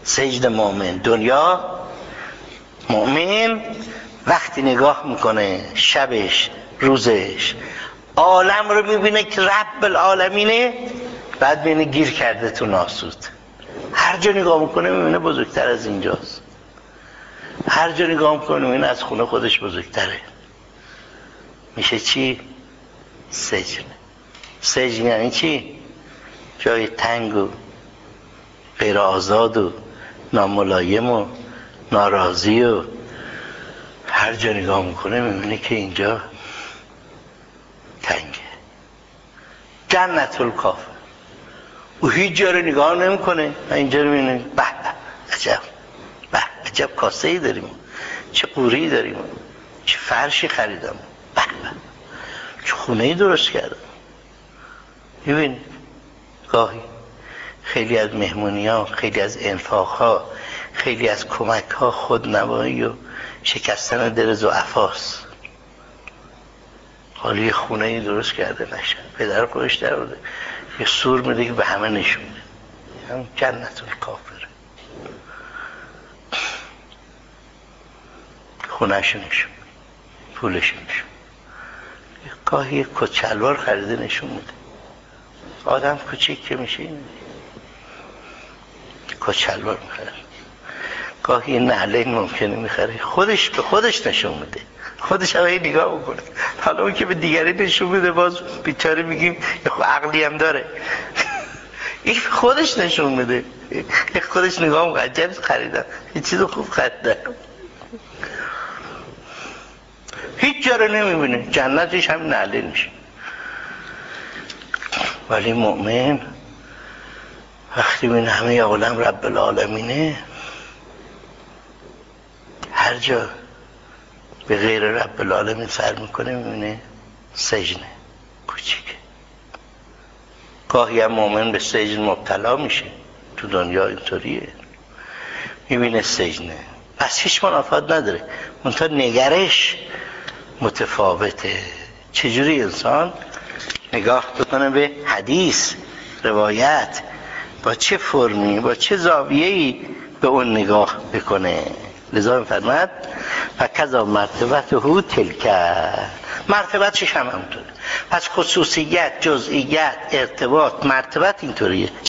سجن مؤمن. دنیا مؤمن وقتی نگاه میکنه شبش روزش عالم رو میبینه که رب العالمینه، بعد بینه گیر کرده تو ناسود. هر جا نگاه میکنه میبینه بزرگتر از اینجاست، هر جا نگاه میکنه میبینه از خونه خودش بزرگتره. میشه چی؟ سجن. سجن یعنی چی؟ جای تنگ و غیر آزاد و ناملایم و ناراضی و هر جا نگاه میکنه میبینه که اینجا تنگه. جنت الکافر. او هیچ جا رو نگاه نمیکنه، اینجا رو میبینه به عجب، به عجب کاسه ای داریم، چه قوری داریم، چه فرشی خریدم، به چه خونه ای درست کردم. ببین گاهی خیلی از مهمونی ها، خیلی از انفاق ها، خیلی از کمک ها خودنمایی و شکستن دل ضعفاست. حالی خونه ای درست کرده نشه، پدر خودش در آورده یه سور میده که به همه نشون میده، هم جنت الکافره. خونه‌شو نشون میده، پولشو نشون میده، گاهی یک کت شلوار خریده نشون میده. آدم کوچیک که میشه اینه، کت شلوار میخره، گاهی نعلین ممکنه میخره، خودش به خودش نشون میده، خودش هم نگاه میکنه. حالا اون که به دیگری نشون میده باز بیچاره میگیم یه خود عقلی هم داره. این خودش نشون میده، خودش نگاه میکنه عجب خریدم، یه چیز خوب خریدم. هیچ جا رو نمیبینه، جنتش هم نعلین میشه. ولی مؤمن وقتی بین همه عالم رب العالمینه، هر جا به غیر رب العالمین سر میکنه میبینه سجنه کوچیکه. گاهی هم مؤمن به سجن مبتلا میشه، تو دنیا اینطوریه، میبینه سجنه، پس هیچ منافات نداره، منتها نگرش متفاوته. چجوری انسان نگاه بکنه به حدیث روایت، با چه فرمی، با چه زاویه‌ای به اون نگاه بکنه. لذا می‌فرماد فکذا مرتبته تلک، مرتبتش هم همونطوره. پس خصوصیت، جزئیت، ارتباط، مرتبت اینطوریه.